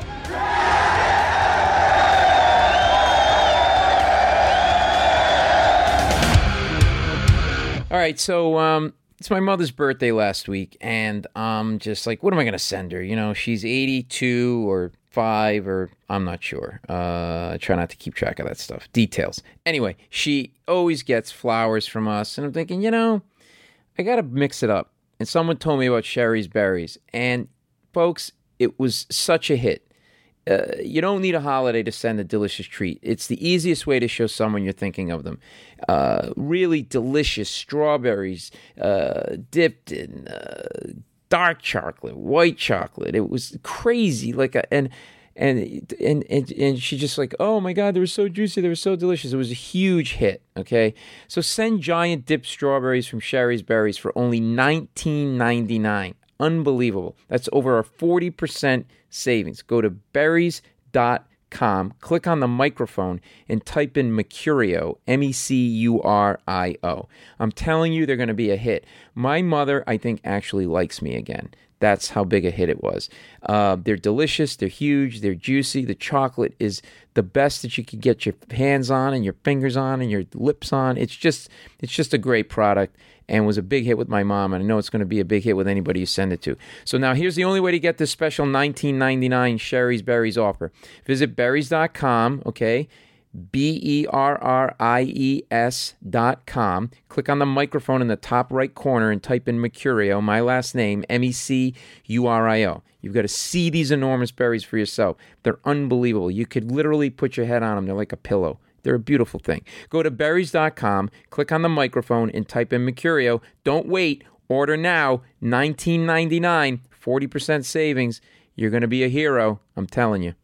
All right, so um, it's my mother's birthday last week, and I'm just like, what am I going to send her? You know, she's eighty-two or five, or I'm not sure. Uh, I try not to keep track of that stuff. Details. Anyway, she always gets flowers from us, and I'm thinking, you know, I got to mix it up. And someone told me about Sherry's Berries, and folks, it was such a hit. Uh, you don't need a holiday to send a delicious treat. It's the easiest way to show someone you're thinking of them. Uh, really delicious strawberries uh, dipped in uh, dark chocolate, white chocolate. It was crazy. Like a, and, and and and and she just like, oh my God, they were so juicy. They were so delicious. It was a huge hit. Okay, so send giant dipped strawberries from Sherry's Berries for only nineteen ninety-nine. Unbelievable. That's over a forty percent savings. Go to berries dot com, click on the microphone, and type in Mercurio, M E C U R I O. I'm telling you, they're going to be a hit. My mother, I think, actually likes me again. That's how big a hit it was. Uh, they're delicious. They're huge. They're juicy. The chocolate is the best that you could get your hands on and your fingers on and your lips on. It's just, it's just a great product, and was a big hit with my mom, and I know it's going to be a big hit with anybody you send it to. So now here's the only way to get this special nineteen ninety-nine Sherry's Berries offer. Visit berries dot com, okay? B E R R I E S dot com. Click on the microphone in the top right corner and type in Mercurio, my last name, M E C U R I O. You've got to see these enormous berries for yourself. They're unbelievable. You could literally put your head on them. They're like a pillow. They're a beautiful thing. Go to berries dot com, click on the microphone, and type in Mercurio. Don't wait. Order now. nineteen ninety-nine, forty percent savings. You're going to be a hero. I'm telling you.